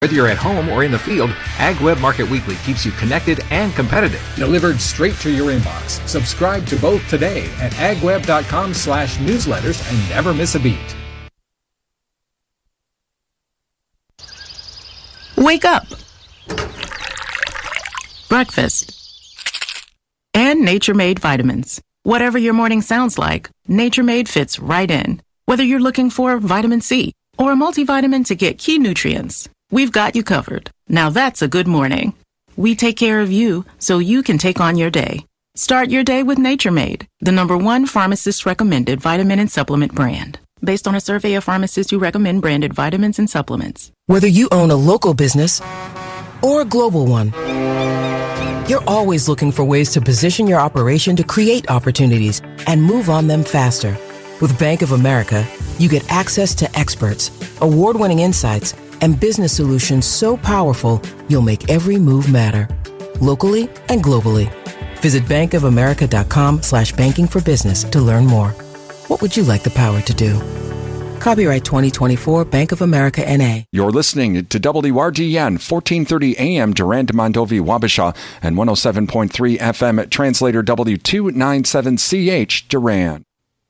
Whether you're at home or in the field, AgWeb Market Weekly keeps you connected and competitive. Delivered straight to your inbox. Subscribe to both today at agweb.com/newsletters and never miss a beat. Wake up. Breakfast. And Nature Made vitamins. Whatever your morning sounds like, Nature Made fits right in. Whether you're looking for vitamin C or a multivitamin to get key nutrients, we've got you covered. Now that's a good morning. We take care of you so you can take on your day. Start your day with Nature Made, the #1 pharmacist-recommended vitamin and supplement brand. Based on a survey of pharmacists who recommend branded vitamins and supplements. Whether you own a local business or a global one, you're always looking for ways to position your operation to create opportunities and move on them faster. With Bank of America, you get access to experts, award-winning insights, and business solutions so powerful, you'll make every move matter, locally and globally. Visit bankofamerica.com/banking for business to learn more. What would you like the power to do? Copyright 2024 Bank of America N.A. You're listening to WRDN 1430 AM Durand Mondovi Wabasha and 107.3 FM Translator W297CH Durand.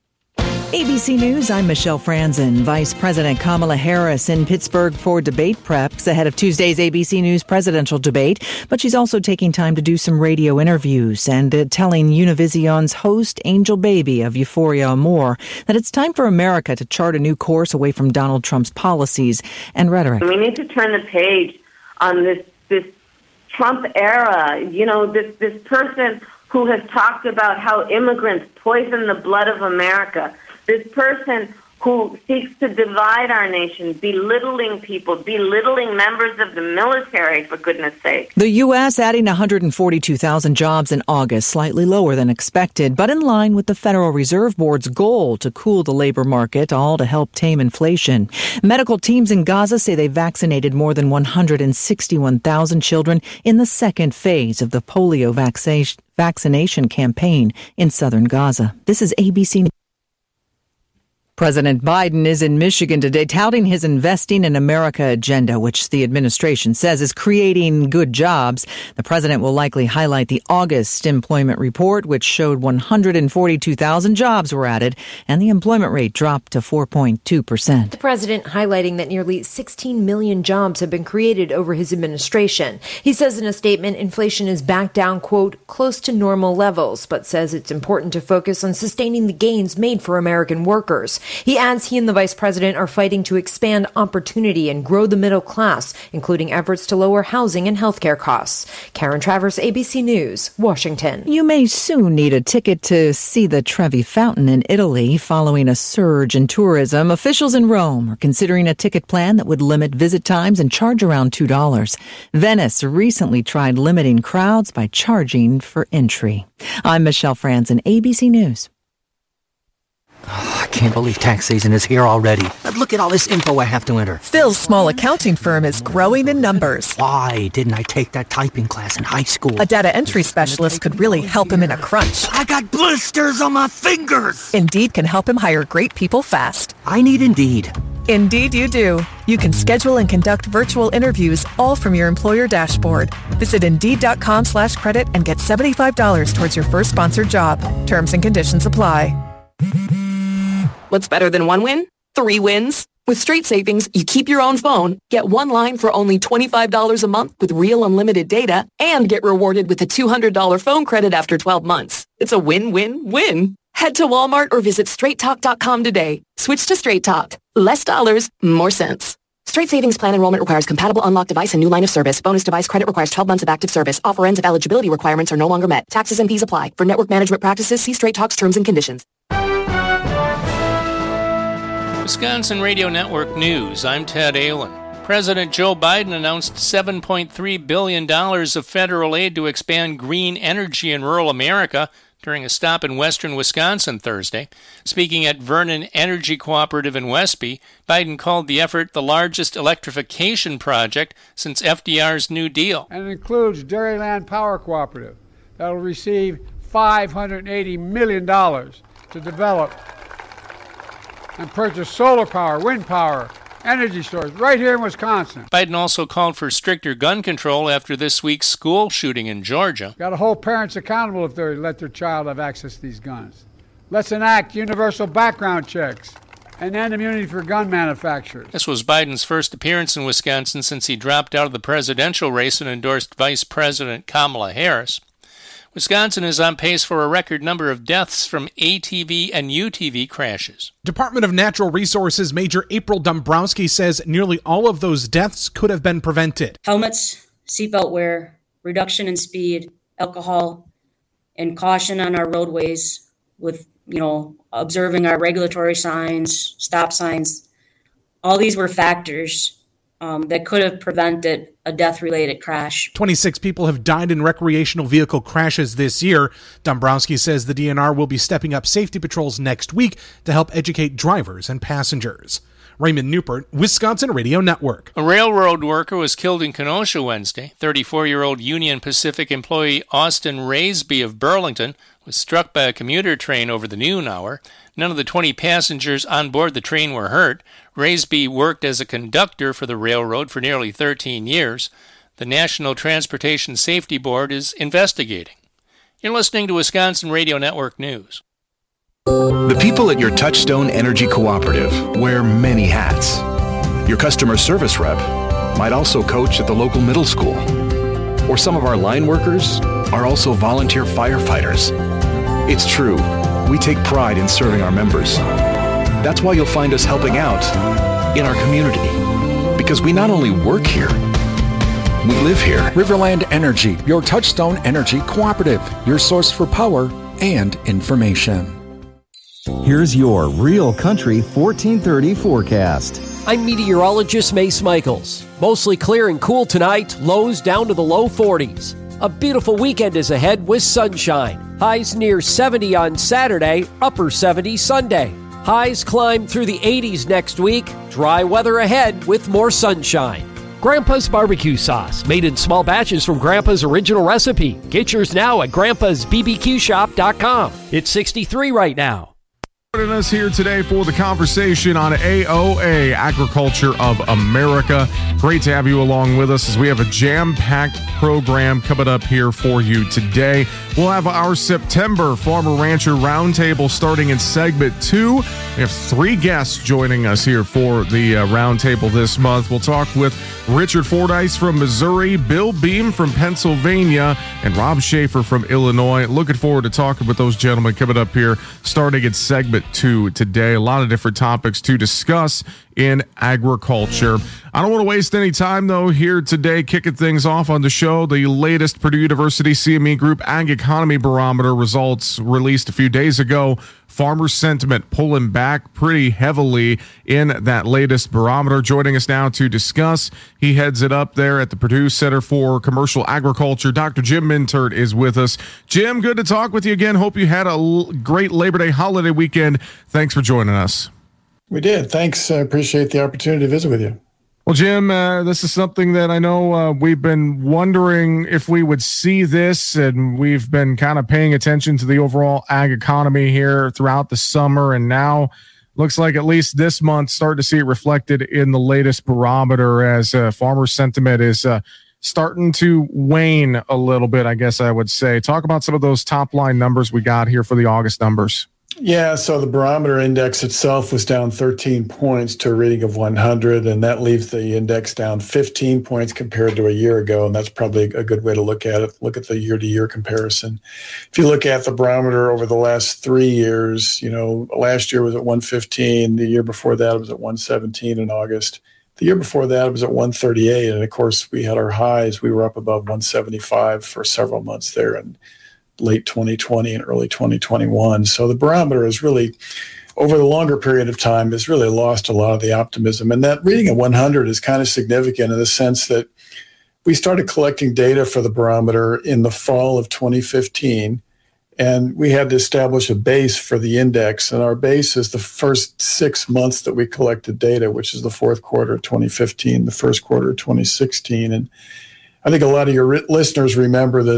ABC News, I'm Michelle Franzen. Vice President Kamala Harris in Pittsburgh for debate preps ahead of Tuesday's ABC News presidential debate. But she's also taking time to do some radio interviews and telling Univision's host Angel Baby of Euphoria Amore that it's time for America to chart a new course away from Donald Trump's policies and rhetoric. We need to turn the page on this Trump era. You know, this person who has talked about how immigrants poison the blood of America. This person who seeks to divide our nation, belittling people, belittling members of the military, for goodness sake. The U.S. adding 142,000 jobs in August, slightly lower than expected, but in line with the Federal Reserve Board's goal to cool the labor market, all to help tame inflation. Medical teams in Gaza say they vaccinated more than 161,000 children in the second phase of the polio vaccination campaign in southern Gaza. This is ABC. President Biden is in Michigan today touting his Investing in America agenda, which the administration says is creating good jobs. The president will likely highlight the August employment report, which showed 142,000 jobs were added, and the employment rate dropped to 4.2%. The president highlighting that nearly 16 million jobs have been created over his administration. He says in a statement inflation is back down, quote, close to normal levels, but says it's important to focus on sustaining the gains made for American workers. He adds he and the vice president are fighting to expand opportunity and grow the middle class, including efforts to lower housing and healthcare costs. Karen Travers, ABC News, Washington. You may soon need a ticket to see the Trevi Fountain in Italy. Following a surge in tourism, officials in Rome are considering a ticket plan that would limit visit times and charge around $2. Venice recently tried limiting crowds by charging for entry. I'm Michelle Franzen, ABC News. Oh, I can't believe tax season is here already. Look at all this info I have to enter. Phil's small accounting firm is growing in numbers. Why didn't I take that typing class in high school? A data entry specialist could really help him in a crunch. I got blisters on my fingers. Indeed can help him hire great people fast. I need Indeed. Indeed you do. You can schedule and conduct virtual interviews all from your employer dashboard. Visit Indeed.com/credit and get $75 towards your first sponsored job. Terms and conditions apply. What's better than one win? 3 wins. With Straight Savings, you keep your own phone, get one line for only $25 a month with real unlimited data, and get rewarded with a $200 phone credit after 12 months. It's a win-win-win. Head to Walmart or visit straighttalk.com today. Switch to Straight Talk. Less dollars, more sense. Straight Savings Plan enrollment requires compatible unlocked device and new line of service. Bonus device credit requires 12 months of active service. Offer ends if eligibility requirements are no longer met. Taxes and fees apply. For network management practices, see Straight Talk's terms and conditions. Wisconsin Radio Network News, I'm Ted Allen. President Joe Biden announced $7.3 billion of federal aid to expand green energy in rural America during a stop in western Wisconsin Thursday. Speaking at Vernon Energy Cooperative in Westby, Biden called the effort the largest electrification project since FDR's New Deal. And it includes Dairyland Power Cooperative that will receive $580 million to develop and purchase solar power, wind power, energy stores right here in Wisconsin. Biden also called for stricter gun control after this week's school shooting in Georgia. Got to hold parents accountable if they let their child have access to these guns. Let's enact universal background checks and end immunity for gun manufacturers. This was Biden's first appearance in Wisconsin since he dropped out of the presidential race and endorsed Vice President Kamala Harris. Wisconsin is on pace for a record number of deaths from ATV and UTV crashes. Department of Natural Resources Major April Dombrowski says nearly all of those deaths could have been prevented. Helmets, seatbelt wear, reduction in speed, alcohol, and caution on our roadways with, observing our regulatory signs, stop signs. All these were factors that could have prevented a death-related crash. 26 people have died in recreational vehicle crashes this year. Dombrowski says the DNR will be stepping up safety patrols next week to help educate drivers and passengers. Raymond Newport, Wisconsin Radio Network. A railroad worker was killed in Kenosha Wednesday. 34-year-old Union Pacific employee Austin Raisby of Burlington was struck by a commuter train over the noon hour. None of the 20 passengers on board the train were hurt. Raisby worked as a conductor for the railroad for nearly 13 years. The National Transportation Safety Board is investigating. You're listening to Wisconsin Radio Network News. The people at your Touchstone Energy Cooperative wear many hats. Your customer service rep might also coach at the local middle school. Or some of our line workers are also volunteer firefighters. It's true, we take pride in serving our members. That's why you'll find us helping out in our community. Because we not only work here, we live here. Riverland Energy, your Touchstone Energy Cooperative, your source for power and information. Here's your Real Country 1430 forecast. I'm meteorologist Mace Michaels. Mostly clear and cool tonight, lows down to the low 40s. A beautiful weekend is ahead with sunshine. Highs near 70 on Saturday, upper 70 Sunday. Highs climb through the 80s next week. Dry weather ahead with more sunshine. Grandpa's Barbecue Sauce, made in small batches from Grandpa's original recipe. Get yours now at grandpa'sbbqshop.com. It's 63 right now. Joining us here today for the conversation on AOA, Agriculture of America. Great to have you along with us as we have a jam-packed program coming up here for you today. We'll have our September Farmer Rancher Roundtable starting in segment 2. We have 3 guests joining us here for the roundtable this month. We'll talk with Richard Fordyce from Missouri, Bill Beam from Pennsylvania, and Rob Schaefer from Illinois. Looking forward to talking with those gentlemen coming up here starting in segment 2 today. A lot of different topics to discuss in agriculture. I don't want to waste any time, though, here today, kicking things off on the show. The latest Purdue University CME Group Ag Economy Barometer results released a few days ago. Farmer sentiment pulling back pretty heavily in that latest barometer. Joining us now to discuss, he heads it up there at the Purdue Center for Commercial Agriculture. Dr. Jim Mintert is with us. Jim, good to talk with you again. Hope you had a great Labor Day holiday weekend. Thanks for joining us. We did. Thanks. I appreciate the opportunity to visit with you. Well, Jim, this is something that I know we've been wondering if we would see this, and we've been kind of paying attention to the overall ag economy here throughout the summer, and now looks like at least this month starting to see it reflected in the latest barometer as farmer sentiment is starting to wane a little bit, I guess I would say. Talk about some of those top-line numbers we got here for the August numbers. Yeah, so the barometer index itself was down 13 points to a reading of 100, and that leaves the index down 15 points compared to a year ago, and that's probably a good way to look at it. Look at the year-to-year comparison. If you look at the barometer over the last 3 years, last year was at 115. The year before that, it was at 117 in August. The year before that, it was at 138, and of course, we had our highs. We were up above 175 for several months there, and late 2020 and early 2021. So the barometer is really, over the longer period of time, has really lost a lot of the optimism. And that reading of 100 is kind of significant in the sense that we started collecting data for the barometer in the fall of 2015, and we had to establish a base for the index. And our base is the first 6 months that we collected data, which is the fourth quarter of 2015, the first quarter of 2016. And I think a lot of your listeners remember that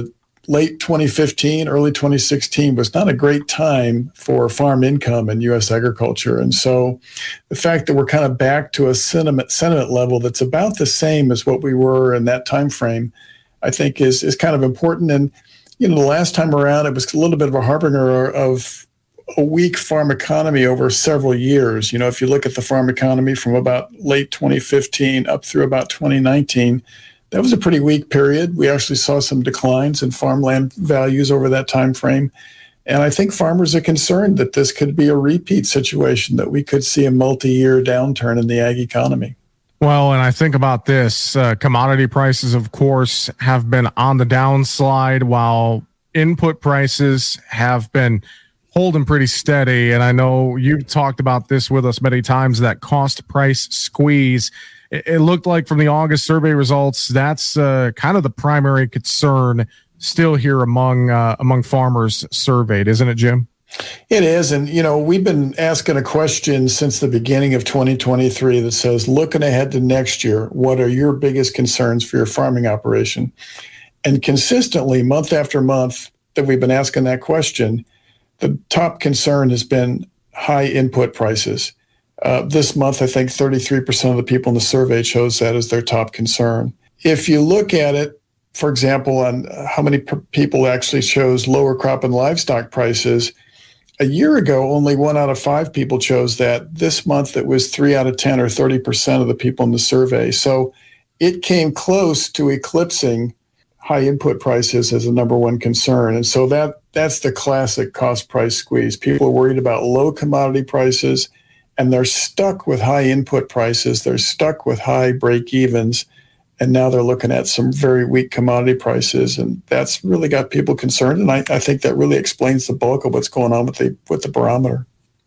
late 2015, early 2016 was not a great time for farm income in U.S. agriculture. And so the fact that we're kind of back to a sentiment level that's about the same as what we were in that time frame, I think is kind of important. And, the last time around, it was a little bit of a harbinger of a weak farm economy over several years. If you look at the farm economy from about late 2015 up through about 2019, that was a pretty weak period. We actually saw some declines in farmland values over that time frame. And I think farmers are concerned that this could be a repeat situation, that we could see a multi-year downturn in the ag economy. Well, and I think about this, commodity prices, of course, have been on the downside while input prices have been holding pretty steady. And I know you've talked about this with us many times, that cost price squeeze. It looked like from the August survey results, that's kind of the primary concern still here among farmers surveyed, isn't it, Jim? It is. And, we've been asking a question since the beginning of 2023 that says, looking ahead to next year, what are your biggest concerns for your farming operation? And consistently, month after month that we've been asking that question, the top concern has been high input prices. This month, I think 33% of the people in the survey chose that as their top concern. If you look at it, for example, on how many people actually chose lower crop and livestock prices, a year ago, only 1 out of 5 people chose that. This month, it was 3 out of 10 or 30% of the people in the survey. So it came close to eclipsing high input prices as a number one concern. And so that's the classic cost price squeeze. People are worried about low commodity prices, and they're stuck with high input prices. They're stuck with high break-evens, and now they're looking at some very weak commodity prices, and that's really got people concerned. And I think that really explains the bulk of what's going on with the barometer.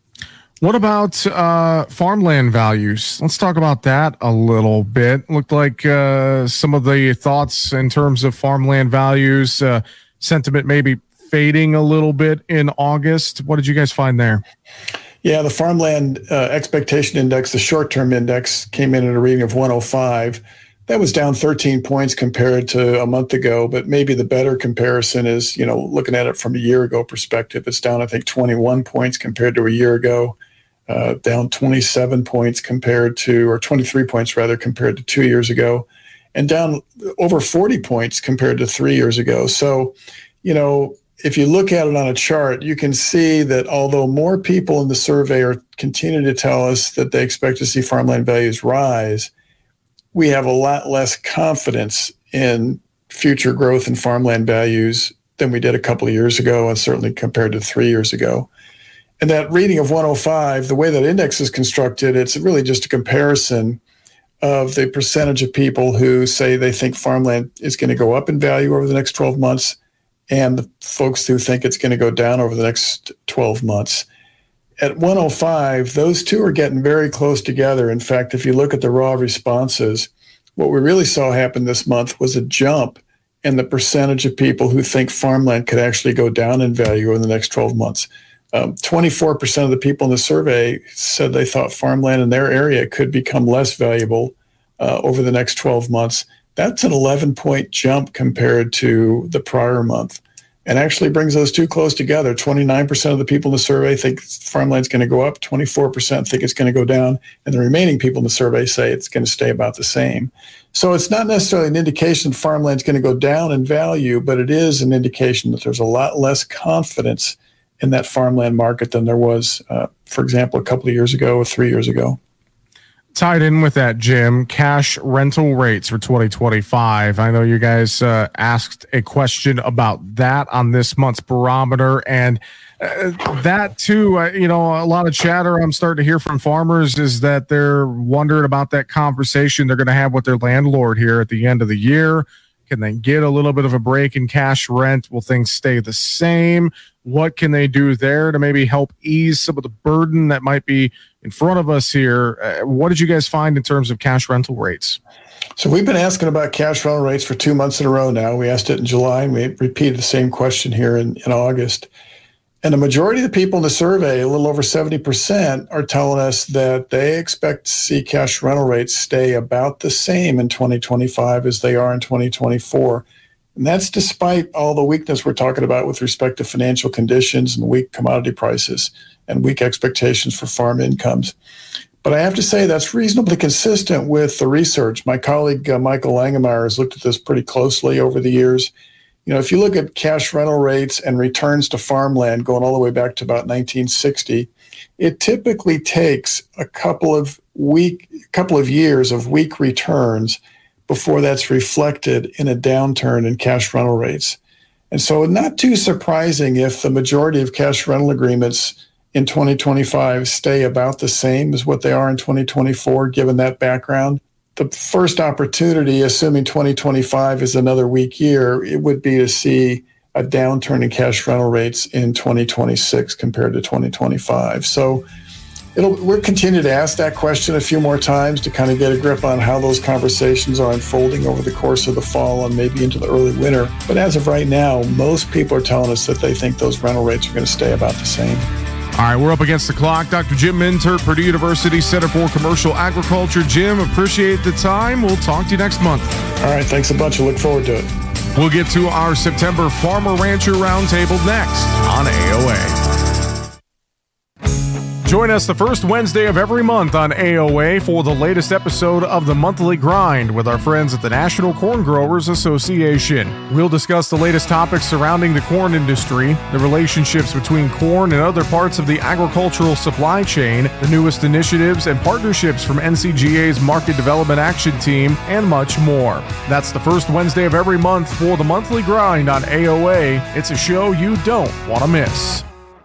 What about farmland values? Let's talk about that a little bit. Looked like some of the thoughts in terms of farmland values, sentiment maybe fading a little bit in August. What did you guys find there? Yeah, the farmland expectation index, the short-term index, came in at a reading of 105. That was down 13 points compared to a month ago, but maybe the better comparison is, looking at it from a year ago perspective, it's down, I think, 21 points compared to a year ago, down 27 points or 23 points rather, compared to 2 years ago, and down over 40 points compared to 3 years ago. So, if you look at it on a chart, you can see that although more people in the survey are continuing to tell us that they expect to see farmland values rise, we have a lot less confidence in future growth in farmland values than we did a couple of years ago, and certainly compared to 3 years ago. And that reading of 105, the way that index is constructed, it's really just a comparison of the percentage of people who say they think farmland is going to go up in value over the next 12 months and the folks who think it's going to go down over the next 12 months. At 105, those two are getting very close together. In fact, if you look at the raw responses, what we really saw happen this month was a jump in the percentage of people who think farmland could actually go down in value over the next 12 months. 24% of the people in the survey said they thought farmland in their area could become less valuable over the next 12 months. That's an 11-point jump compared to the prior month, and actually brings those two close together. 29% of the people in the survey think farmland's going to go up, 24% think it's going to go down, and the remaining people in the survey say it's going to stay about the same. So it's not necessarily an indication that farmland's going to go down in value, but it is an indication that there's a lot less confidence in that farmland market than there was, for example, a couple of years ago or 3 years ago. Tied in with that, Jim, cash rental rates for 2025. I know you guys asked a question about that on this month's barometer, and that too, a lot of chatter I'm starting to hear from farmers is that they're wondering about that conversation they're going to have with their landlord here at the end of the year. Can they get a little bit of a break in cash rent? Will things stay the same? What can they do there to maybe help ease some of the burden that might be in front of us here? What did you guys find in terms of cash rental rates? So we've been asking about cash rental rates for 2 months in a row now. We asked it in July, and we repeated the same question here in August. And the majority of the people in the survey, a little over 70%, are telling us that they expect to see cash rental rates stay about the same in 2025 as they are in 2024. And that's despite all the weakness we're talking about with respect to financial conditions and weak commodity prices and weak expectations for farm incomes. But I have to say that's reasonably consistent with the research. My colleague Michael Langemeyer has looked at this pretty closely over the years. If you look at cash rental rates and returns to farmland going all the way back to about 1960, it typically takes a couple of years of weak returns before that's reflected in a downturn in cash rental rates. And so not too surprising if the majority of cash rental agreements in 2025 stay about the same as what they are in 2024, given that background. The first opportunity, assuming 2025 is another weak year, it would be to see a downturn in cash rental rates in 2026 compared to 2025. So we'll continue to ask that question a few more times to kind of get a grip on how those conversations are unfolding over the course of the fall and maybe into the early winter. But as of right now, most people are telling us that they think those rental rates are going to stay about the same. All right, we're up against the clock. Dr. Jim Mintert, Purdue University Center for Commercial Agriculture. Jim, appreciate the time. We'll talk to you next month. All right, thanks a bunch. I look forward to it. We'll get to our September Farmer Rancher Roundtable next on AOA. Join us the first Wednesday of every month on AOA for the latest episode of the Monthly Grind with our friends at the National Corn Growers Association. We'll discuss the latest topics surrounding the corn industry, the relationships between corn and other parts of the agricultural supply chain, the newest initiatives and partnerships from NCGA's Market Development Action Team, and much more. That's the first Wednesday of every month for the Monthly Grind on AOA. It's a show you don't want to miss.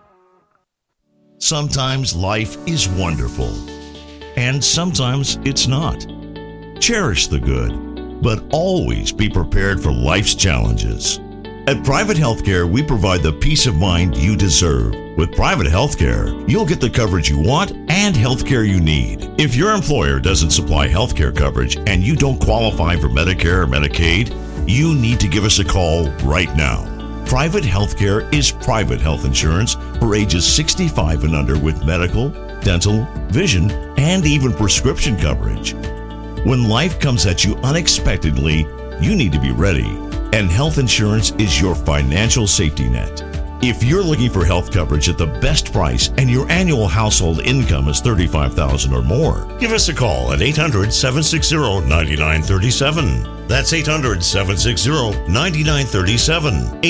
Sometimes life is wonderful, and sometimes it's not. Cherish the good, but always be prepared for life's challenges. At Private Healthcare, we provide the peace of mind you deserve. With Private Healthcare, you'll get the coverage you want and healthcare you need. If your employer doesn't supply healthcare coverage and you don't qualify for Medicare or Medicaid, you need to give us a call right now. Private healthcare is private health insurance for ages 65 and under with medical, dental, vision, and even prescription coverage. When life comes at you unexpectedly, you need to be ready, and health insurance is your financial safety net. If you're looking for health coverage at the best price and your annual household income is $35,000 or more, give us a call at 800-760-9937. That's 800-760-9937.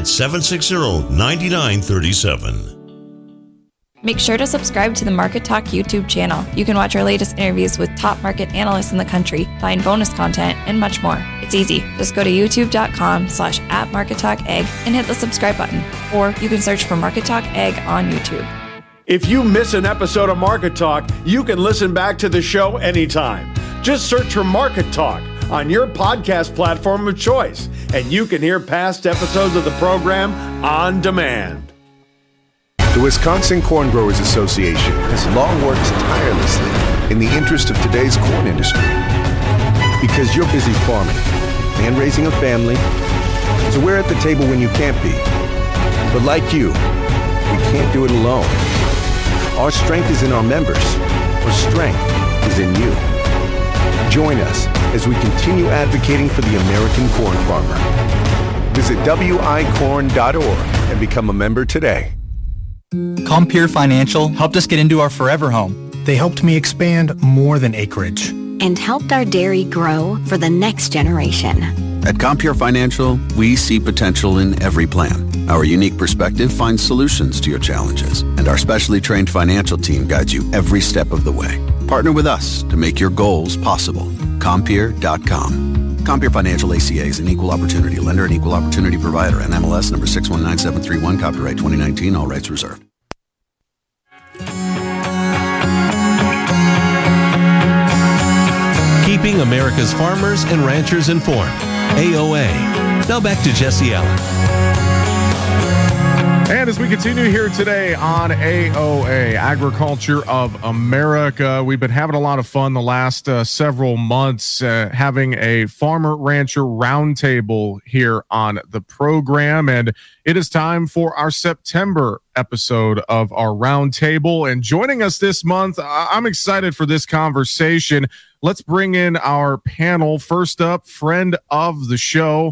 800-760-9937. Make sure to subscribe to the Market Talk YouTube channel. You can watch our latest interviews with top market analysts in the country, find bonus content, and much more. It's easy. Just go to youtube.com/@MarketTalkAg and hit the subscribe button. Or you can search for Market Talk Ag on YouTube. If you miss an episode of Market Talk, you can listen back to the show anytime. Just search for Market Talk on your podcast platform of choice, and you can hear past episodes of the program on demand. The Wisconsin Corn Growers Association has long worked tirelessly in the interest of today's corn industry. Because you're busy farming and raising a family, so we're at the table when you can't be. But like you, we can't do it alone. Our strength is in our members. Our strength is in you. Join us as we continue advocating for the American corn farmer. Visit wicorn.org and become a member today. Compeer Financial helped us get into our forever home. They helped me expand more than acreage. And helped our dairy grow for the next generation. At Compeer Financial, we see potential in every plan. Our unique perspective finds solutions to your challenges, and our specially trained financial team guides you every step of the way. Partner with us to make your goals possible. Compeer.com. Compeer Financial ACA is an equal opportunity lender and equal opportunity provider. NMLS number 619731, copyright 2019, all rights reserved. Keeping America's farmers and ranchers informed. AOA. Now back to Jesse Allen. And as we continue here today on AOA, Agriculture of America, we've been having a lot of fun the last several months having a farmer rancher roundtable here on the program. And it is time for our September episode of our roundtable. And joining us this month, I'm excited for this conversation. Let's bring in our panel. First up, friend of the show,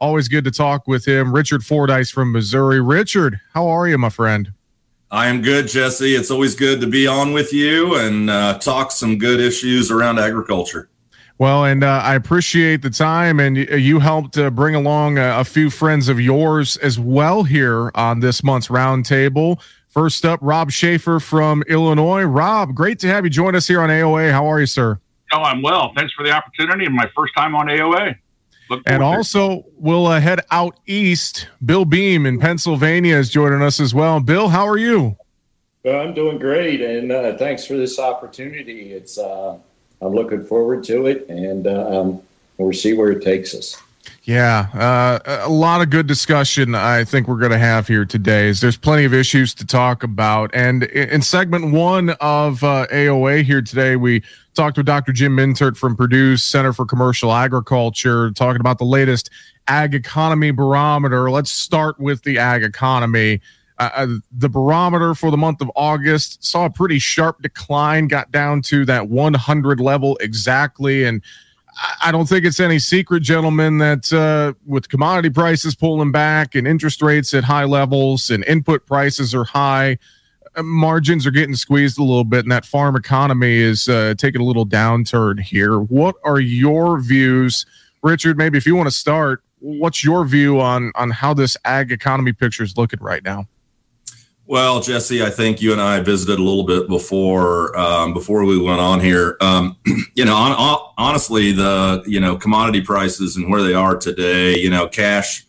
Always good to talk with him. Richard Fordyce from Missouri. Richard, how are you, my friend? I am good, Jesse. It's always good to be on with you and talk some good issues around agriculture. Well, and I appreciate the time, and you helped bring along a few friends of yours as well here on this month's roundtable. First up, Rob Schaefer from Illinois. Rob, great to have you join us here on AOA. How are you, sir? Oh, I'm well. Thanks for the opportunity and my first time on AOA. And also, we'll head out east. Bill Beam in Pennsylvania is joining us as well. Bill, how are you? I'm doing great, and thanks for this opportunity. It's I'm looking forward to it, and we'll see where it takes us. Yeah, a lot of good discussion I think we're going to have here today. There's plenty of issues to talk about. And in segment one of AOA here today, we talked with Dr. Jim Mintert from Purdue's Center for Commercial Agriculture, talking about the latest ag economy barometer. Let's start with the ag economy. The barometer for the month of August saw a pretty sharp decline, got down to that 100 level exactly. And I don't think it's any secret, gentlemen, that with commodity prices pulling back and interest rates at high levels and input prices are high, margins are getting squeezed a little bit, and that farm economy is taking a little downturn here. What are your views, Richard? Maybe if you want to start, what's your view on how this ag economy picture is looking right now? Well, Jesse, I think you and I visited a little bit before we went on here. Honestly, the commodity prices and where they are today, cash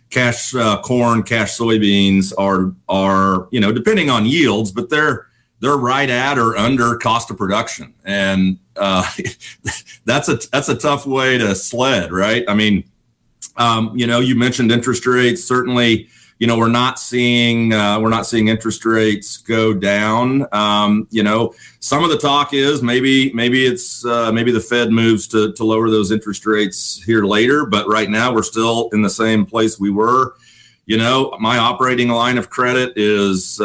corn, cash soybeans are depending on yields, but they're right at or under cost of production, and that's a tough way to sled, right? I mean, you mentioned interest rates. Certainly, we're not seeing interest rates go down. Some of the talk is maybe the Fed moves to lower those interest rates here later, but right now we're still in the same place we were. My operating line of credit is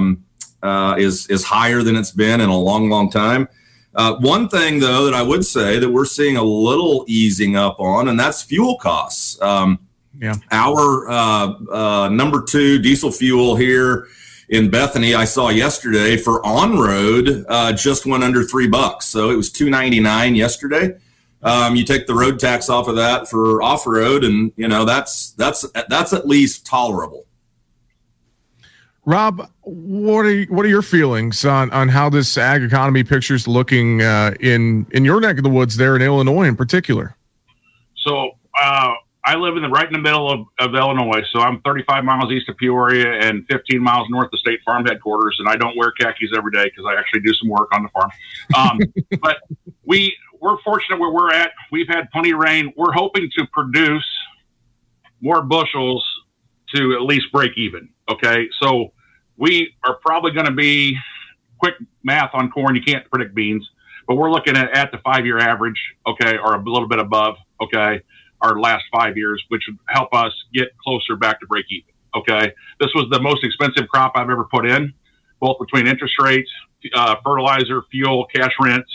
higher than it's been in a long, long time. One thing though that I would say that we're seeing a little easing up on, and that's fuel costs. Our number 2 diesel fuel here in Bethany, I saw yesterday for on-road, just went under $3. So it was $2.99 yesterday. You take the road tax off of that for off-road, and that's at least tolerable. Rob, what are your feelings on how this ag economy picture is looking in your neck of the woods there in Illinois in particular? So I live right in the middle of Illinois, so I'm 35 miles east of Peoria and 15 miles north of State Farm headquarters, and I don't wear khakis every day because I actually do some work on the farm. But we're fortunate where we're at. We've had plenty of rain. We're hoping to produce more bushels to at least break even, okay? So we are probably going to be, quick math on corn, you can't predict beans, but we're looking at the 5-year average, okay, or a little bit above, okay, our last 5 years, which would help us get closer back to break even. Okay. This was the most expensive crop I've ever put in, both between interest rates, fertilizer, fuel, cash rents.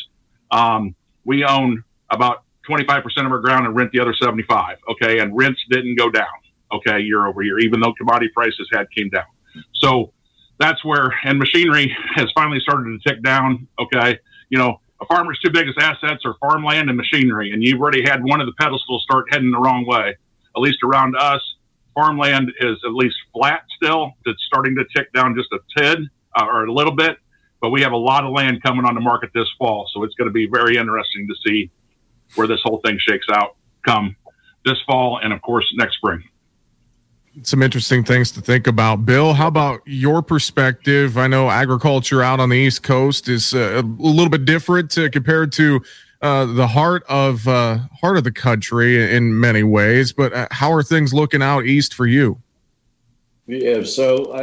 We own about 25% of our ground and rent the other 75. Okay. And rents didn't go down. Okay. Year over year, even though commodity prices came down. So that's where, and machinery has finally started to tick down. Okay. A farmer's two biggest assets are farmland and machinery, and you've already had one of the pedestals start heading the wrong way. At least around us, farmland is at least flat still. It's starting to tick down just a tid or a little bit, but we have a lot of land coming on the market this fall, so it's going to be very interesting to see where this whole thing shakes out come this fall and, of course, next spring. Some interesting things to think about. Bill, how about your perspective? I know agriculture out on the East Coast is a little bit different compared to the heart of the country in many ways, but how are things looking out east for you? Yeah, so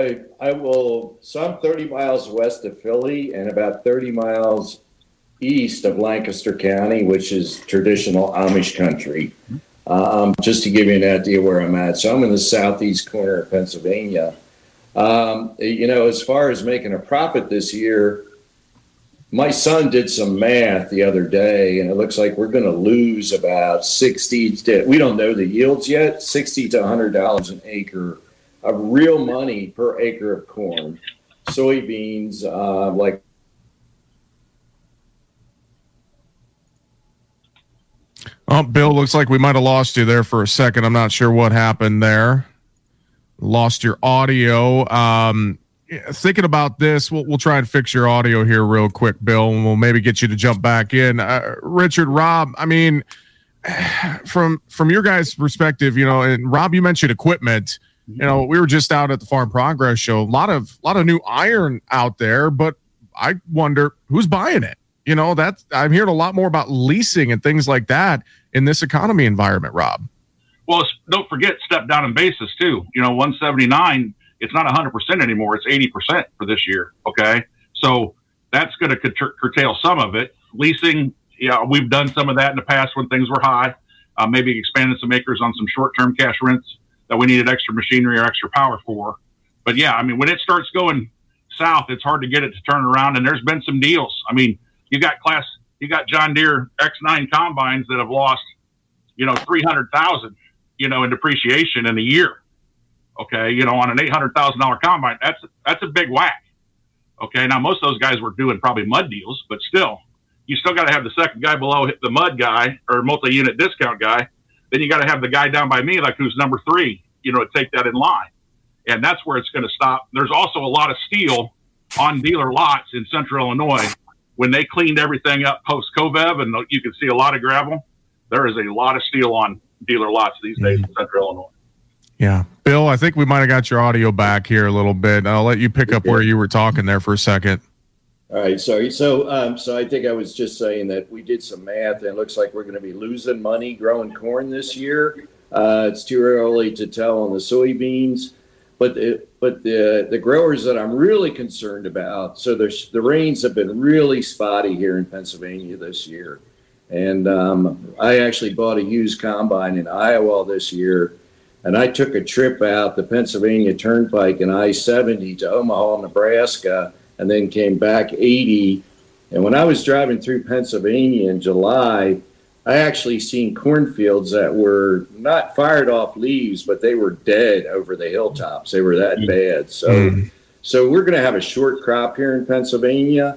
I'm 30 miles west of Philly and about 30 miles east of Lancaster County, which is traditional Amish country. Just to give you an idea where I'm at. So I'm in the southeast corner of Pennsylvania. As far as making a profit this year, My son did some math the other day, and it looks like we're going to lose about 60 to, we don't know the yields yet, $60 to $100 an acre of real money per acre of corn. Soybeans, like. Oh, Bill, looks like we might have lost you there for a second. I'm not sure what happened there. Lost your audio. Thinking about this, we'll try and fix your audio here real quick, Bill, and we'll maybe get you to jump back in. Richard, Rob, I mean, from your guys' perspective, and Rob, you mentioned equipment. We were just out at the Farm Progress Show. A lot of new iron out there, but I wonder who's buying it. That I'm hearing a lot more about leasing and things like that in this economy environment, Rob. Well, don't forget step down in basis too. 179. It's not 100% anymore. It's 80% for this year. Okay. So that's going to curtail some of it. Leasing. Yeah. We've done some of that in the past when things were high, maybe expanded some acres on some short-term cash rents that we needed extra machinery or extra power for. But yeah, I mean, when it starts going south, it's hard to get it to turn around. And there's been some deals. I mean, you got John Deere X9 combines that have lost, $300,000, in depreciation in a year. Okay, on an $800,000 combine, that's a big whack. Okay, now most of those guys were doing probably mud deals, but still, you still got to have the second guy below the mud guy or multi-unit discount guy. Then you got to have the guy down by me, like who's number 3, to take that in line. And that's where it's going to stop. There's also a lot of steel on dealer lots in Central Illinois. When they cleaned everything up post-COVID, and you can see a lot of gravel, there is a lot of steel on dealer lots these days in Central Illinois. Yeah. Bill, I think we might have got your audio back here a little bit. I'll let you pick up where you were talking there for a second. All right. Sorry. So I think I was just saying that we did some math, and it looks like we're going to be losing money growing corn this year. It's too early to tell on the soybeans. But the growers that I'm really concerned about, so the rains have been really spotty here in Pennsylvania this year. And I actually bought a used combine in Iowa this year, and I took a trip out the Pennsylvania Turnpike and I-70 to Omaha, Nebraska, and then came back 80. And when I was driving through Pennsylvania in July, I actually seen cornfields that were not fired off leaves, but they were dead over the hilltops. They were that bad. So we're going to have a short crop here in Pennsylvania.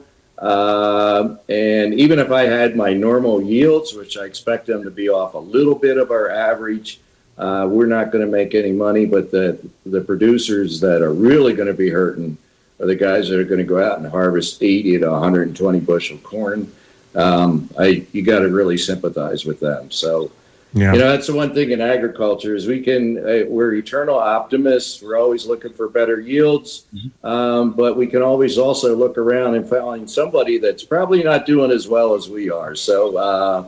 And even if I had my normal yields, which I expect them to be off a little bit of our average, we're not going to make any money. But the producers that are really going to be hurting are the guys that are going to go out and harvest 80 to 120 bushel corn. You got to really sympathize with them. So, that's the one thing in agriculture is we're eternal optimists. We're always looking for better yields. But we can always also look around and find somebody that's probably not doing as well as we are. So,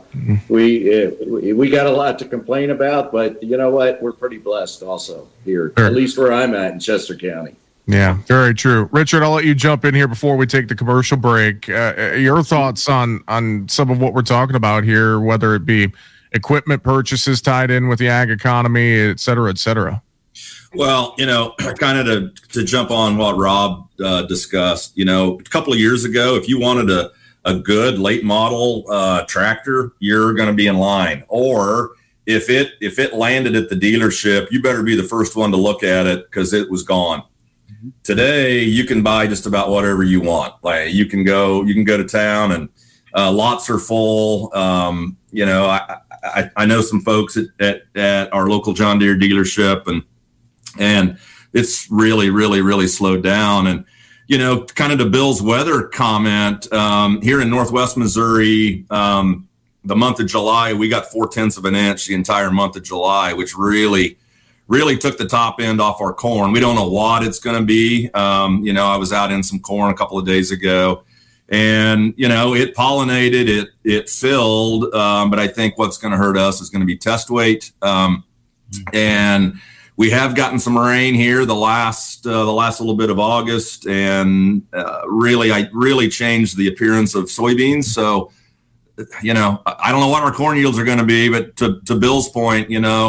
we got a lot to complain about, but you know what? We're pretty blessed also here, at least where I'm at in Chester County. Yeah, very true. Richard, I'll let you jump in here before we take the commercial break. Your thoughts on some of what we're talking about here, whether it be equipment purchases tied in with the ag economy, et cetera, et cetera. Well, kind of to jump on what Rob discussed, a couple of years ago, if you wanted a good late model tractor, you're going to be in line. Or if it landed at the dealership, you better be the first one to look at it because it was gone. Today, you can buy just about whatever you want. Like you can go to town and lots are full. I know some folks at our local John Deere dealership and it's really, really, really slowed down. And, kind of to Bill's weather comment, here in Northwest Missouri, the month of July, we got 0.4 of an inch the entire month of July, which really took the top end off our corn. We don't know what it's going to be. I was out in some corn a couple of days ago and, it pollinated, it filled. But I think what's going to hurt us is going to be test weight. And we have gotten some rain here the last little bit of August and really changed the appearance of soybeans. So, I don't know what our corn yields are going to be, but to Bill's point,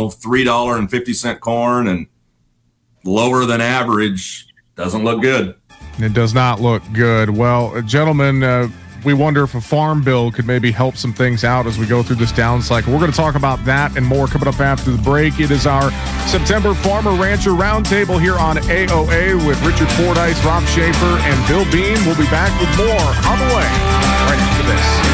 $3.50 corn and lower than average doesn't look good. It does not look good. Well, gentlemen, we wonder if a farm bill could maybe help some things out as we go through this down cycle. We're going to talk about that and more coming up after the break. It is our September Farmer Rancher Roundtable here on AOA with Richard Fordyce, Rob Schaefer, and Bill Bean. We'll be back with more on the way right after this.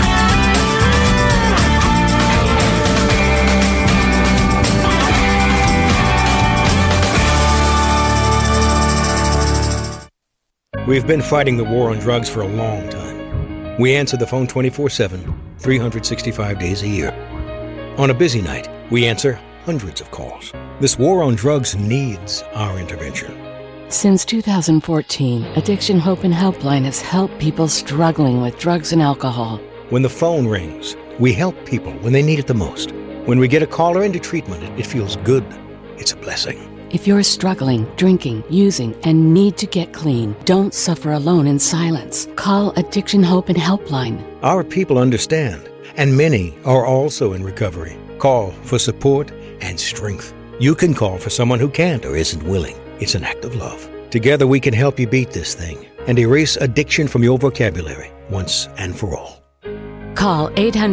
We've been fighting the war on drugs for a long time. We answer the phone 24/7, 365 days a year. On a busy night, we answer hundreds of calls. This war on drugs needs our intervention. Since 2014, Addiction Hope and Helpline has helped people struggling with drugs and alcohol. When the phone rings, we help people when they need it the most. When we get a caller into treatment, it feels good. It's a blessing. If you're struggling, drinking, using, and need to get clean, don't suffer alone in silence. Call Addiction Hope and Helpline. Our people understand, and many are also in recovery. Call for support and strength. You can call for someone who can't or isn't willing. It's an act of love. Together we can help you beat this thing and erase addiction from your vocabulary once and for all. Call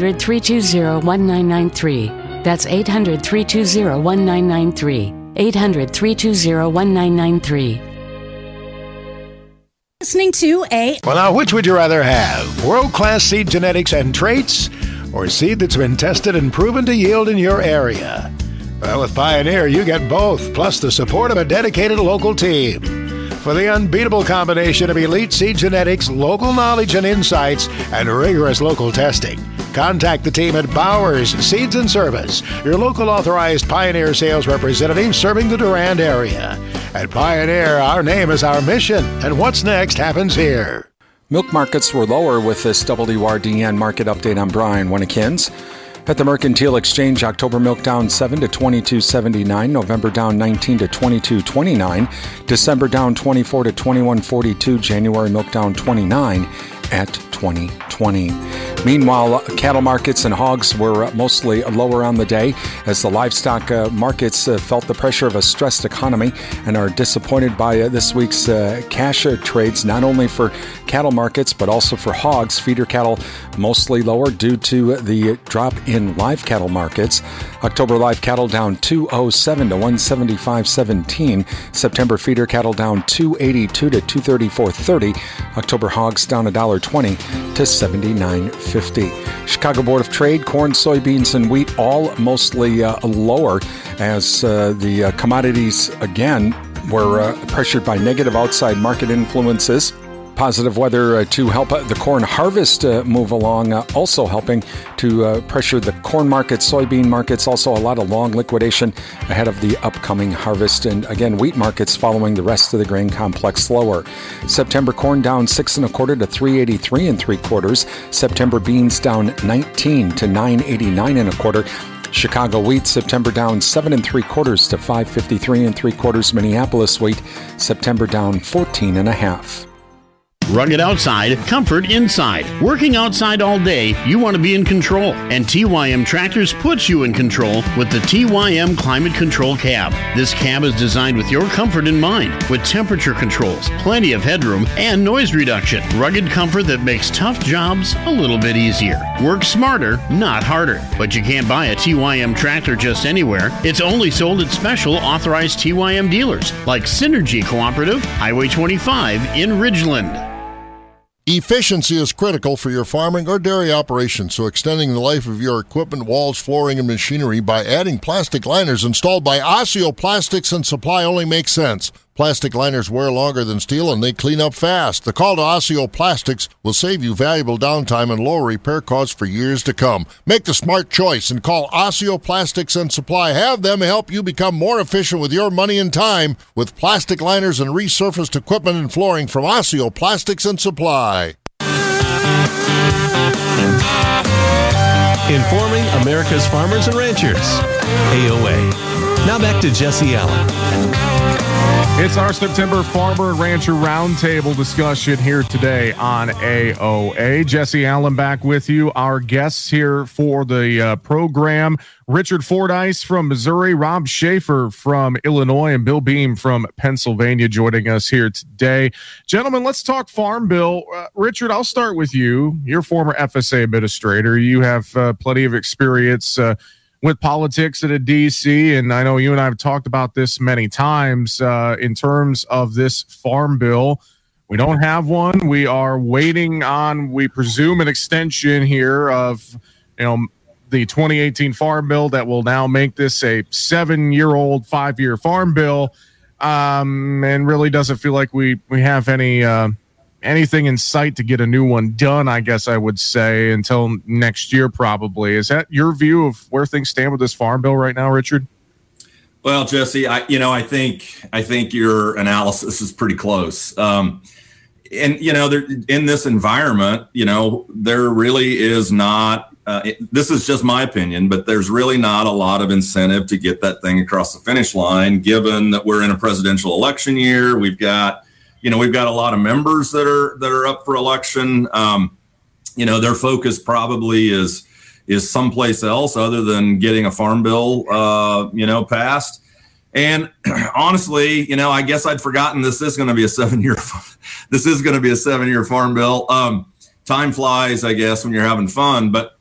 800-320-1993. That's 800-320-1993. 800-320-1993. Listening to a... Well, now, which would you rather have? World-class seed genetics and traits, or seed that's been tested and proven to yield in your area? Well, with Pioneer, you get both, plus the support of a dedicated local team. For the unbeatable combination of elite seed genetics, local knowledge and insights, and rigorous local testing, contact the team at Bowers Seeds and Service, your local authorized Pioneer sales representative serving the Durand area. At Pioneer, our name is our mission, and what's next happens here. Milk markets were lower with this WRDN market update. I'm Brian Winnekins. At the Mercantile Exchange, October milk down 7 to 22.79, November down 19 to 22.29, December down 24 to 21.42, January milk down 29 at 20.20. Meanwhile, cattle markets and hogs were mostly lower on the day as the livestock markets felt the pressure of a stressed economy and are disappointed by this week's cash trades, not only for cattle markets but also for hogs. Feeder cattle mostly lower due to the drop in live cattle markets. October live cattle down 207 to 175.17. September feeder cattle down 282 to 234.30. October hogs down $1.20 to 79.50. Chicago Board of Trade, corn, soybeans, and wheat all mostly lower as the commodities again were pressured by negative outside market influences. Positive weather to help the corn harvest move along, also helping to pressure the corn market, soybean markets, also a lot of long liquidation ahead of the upcoming harvest. And again, wheat markets following the rest of the grain complex lower. September corn down 6 1/4 to 383 3/4. September beans down 19 to 989 1/4. Chicago wheat, September down 7 3/4 to 553 3/4. Minneapolis wheat, September down 14 1/2. Rugged outside, comfort inside. Working outside all day, you want to be in control. And TYM Tractors puts you in control with the TYM Climate Control Cab. This cab is designed with your comfort in mind, with temperature controls, plenty of headroom, and noise reduction. Rugged comfort that makes tough jobs a little bit easier. Work smarter, not harder. But you can't buy a TYM tractor just anywhere. It's only sold at special authorized TYM dealers, like Synergy Cooperative, Highway 25 in Ridgeland. Efficiency is critical for your farming or dairy operation, so extending the life of your equipment, walls, flooring, and machinery by adding plastic liners installed by Osseo Plastics and Supply only makes sense. Plastic liners wear longer than steel and they clean up fast. The call to Osseo Plastics will save you valuable downtime and lower repair costs for years to come. Make the smart choice and call Osseo Plastics and Supply. Have them help you become more efficient with your money and time with plastic liners and resurfaced equipment and flooring from Osseo Plastics and Supply. Informing America's farmers and ranchers. AOA. Now back to Jesse Allen. It's our September Farmer and Rancher Roundtable discussion here today on AOA. Jesse Allen back with you. Our guests here for the program, Richard Fordyce from Missouri, Rob Schaefer from Illinois, and Bill Beam from Pennsylvania joining us here today. Gentlemen, let's talk Farm Bill. Richard, I'll start with you. You're former FSA administrator. You have plenty of experience with politics at a D.C., and I know you and I have talked about this many times in terms of this Farm Bill. We don't have one. We are waiting on, we presume, an extension here of, the 2018 Farm Bill that will now make this a 7-year-old, 5-year Farm Bill, and really doesn't feel like we have anything in sight to get a new one done, I guess I would say, until next year probably. Is that your view of where things stand with this Farm Bill right now, Richard? Well, Jesse, I think your analysis is pretty close. And in this environment, there really is not. This is just my opinion, but there's really not a lot of incentive to get that thing across the finish line, given that we're in a presidential election year. We've got a lot of members that are up for election. Their focus probably is someplace else other than getting a Farm Bill, passed. And honestly, I guess I'd forgotten this is going to be a 7-year Farm Bill. Time flies, I guess, when you're having fun. But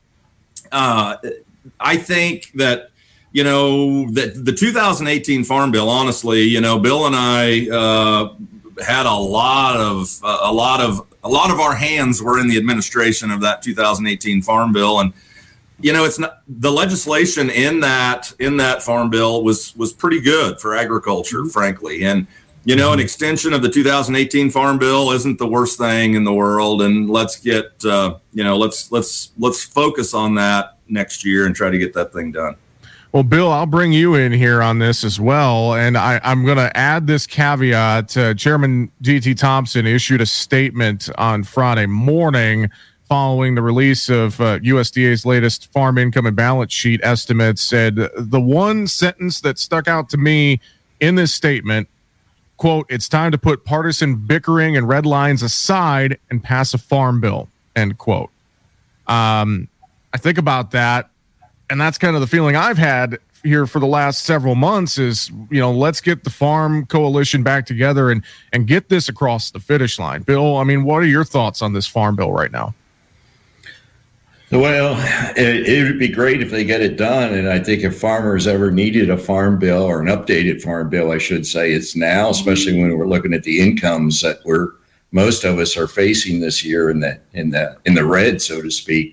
I think that, that the 2018 Farm Bill, honestly, Bill and I had a lot of our hands were in the administration of that 2018 Farm Bill, and it's not, the legislation in that Farm Bill was pretty good for agriculture, frankly, and an extension of the 2018 Farm Bill isn't the worst thing in the world, and let's get let's focus on that next year and try to get that thing done. Well, Bill, I'll bring you in here on this as well. And I'm going to add this caveat. Chairman G.T. Thompson issued a statement on Friday morning following the release of USDA's latest farm income and balance sheet estimates. Said the one sentence that stuck out to me in this statement, quote, "It's time to put partisan bickering and red lines aside and pass a farm bill," end quote. I think about that. And that's kind of the feeling I've had here for the last several months is, let's get the farm coalition back together and get this across the finish line. Bill, what are your thoughts on this Farm Bill right now? Well, it would be great if they get it done. And I think if farmers ever needed a Farm Bill or an updated Farm Bill, I should say, it's now, especially when we're looking at the incomes that most of us are facing this year in the red, so to speak.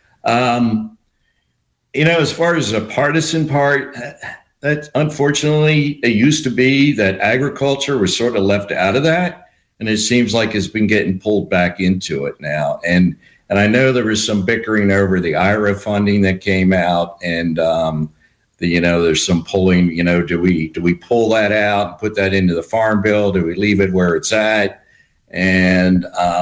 As far as the partisan part, that unfortunately, it used to be that agriculture was sort of left out of that. And it seems like it's been getting pulled back into it now. And I know there was some bickering over the IRA funding that came out, and there's some pulling, do we pull that out and put that into the Farm Bill? Do we leave it where it's at? And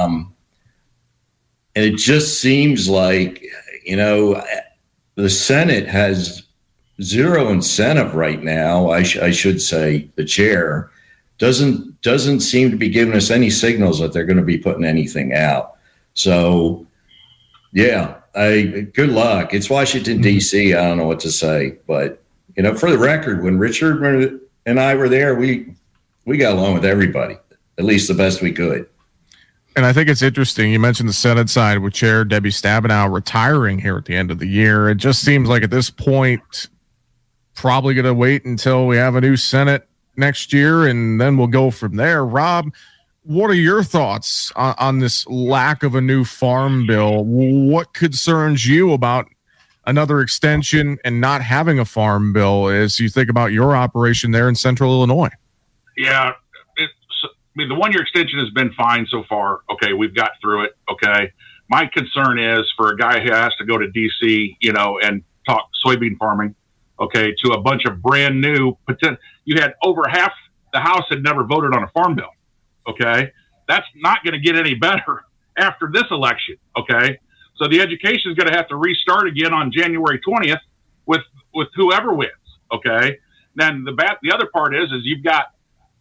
it just seems like, the Senate has zero incentive right now. I should say the chair doesn't seem to be giving us any signals that they're going to be putting anything out. So, yeah, good luck. It's Washington, D.C. I don't know what to say. But, for the record, when Richard and I were there, we got along with everybody, at least the best we could. And I think it's interesting. You mentioned the Senate side with Chair Debbie Stabenow retiring here at the end of the year. It just seems like at this point, probably going to wait until we have a new Senate next year, and then we'll go from there. Rob, what are your thoughts on this lack of a new Farm Bill? What concerns you about another extension and not having a Farm Bill as you think about your operation there in Central Illinois? Yeah. The 1-year extension has been fine so far. Okay, we've got through it. Okay. My concern is for a guy who has to go to D.C., and talk soybean farming, okay, to a bunch of brand new you had over half the House had never voted on a Farm Bill. Okay. That's not going to get any better after this election. Okay. So the education is going to have to restart again on January 20th with whoever wins. Okay. Then the other part is you've got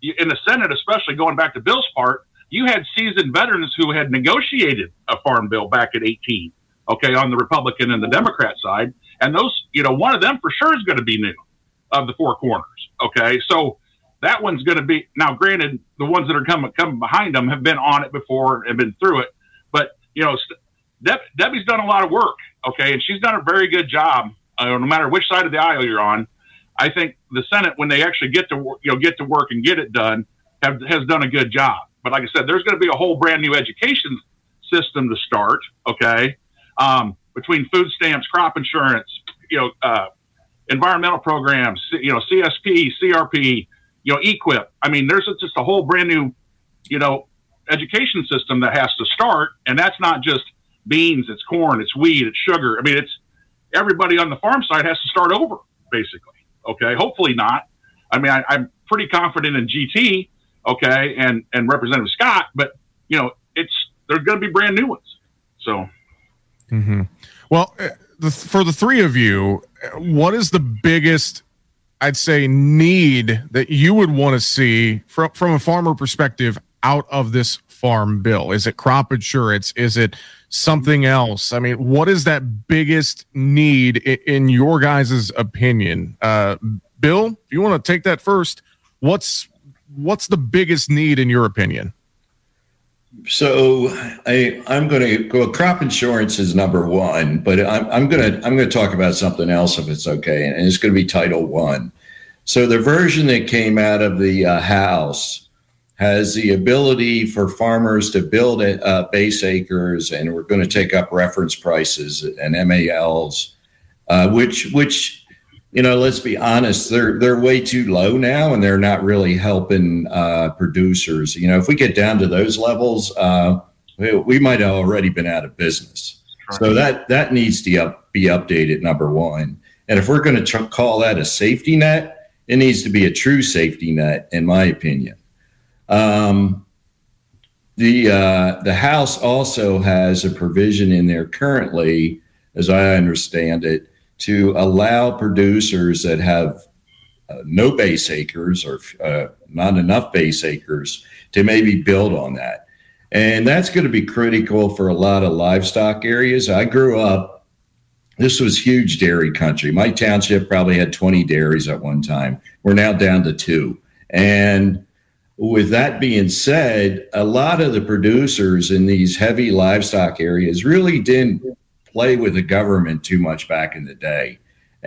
in the Senate, especially going back to Bill's part, you had seasoned veterans who had negotiated a farm bill back at 18, okay, on the Republican and the Democrat side. And those, one of them for sure is going to be new of the four corners. Okay. So that one's going to be, now granted, the ones that are coming behind them have been on it before and been through it. But, Debbie's done a lot of work. Okay. And she's done a very good job. No matter which side of the aisle you're on. I think the Senate, when they actually get to work and get it done, has done a good job. But like I said, there's going to be a whole brand new education system to start. Okay. Between food stamps, crop insurance, environmental programs, CSP, CRP, EQIP. I mean, there's just a whole brand new, education system that has to start. And that's not just beans, it's corn, it's wheat, it's sugar. I mean, it's everybody on the farm side has to start over, basically. Okay. Hopefully not. I mean, I'm pretty confident in GT. Okay. And Representative Scott, but there's going to be brand new ones. So. Mm-hmm. Well, for the three of you, what is the biggest, I'd say, need that you would want to see from a farmer perspective out of this farm bill? Is it crop insurance? Is it something else? I mean, what is that biggest need in your guys' opinion? Bill, if you want to take that first, what's the biggest need in your opinion? So I'm going to go. Crop insurance is number one, but I'm going to talk about something else if it's okay, and it's going to be Title I. So the version that came out of the House has the ability for farmers to build base acres, and we're going to take up reference prices and MALs, which let's be honest, they're way too low now, and they're not really helping producers. If we get down to those levels, we might have already been out of business. So that needs to be updated, number one. And if we're going to call that a safety net, it needs to be a true safety net, in my opinion. The House also has a provision in there currently, as I understand it, to allow producers that have no base acres or not enough base acres to maybe build on that. And that's going to be critical for a lot of livestock areas. I grew up, this was huge dairy country. My township probably had 20 dairies at one time. We're now down to 2. And with that being said, a lot of the producers in these heavy livestock areas really didn't play with the government too much back in the day.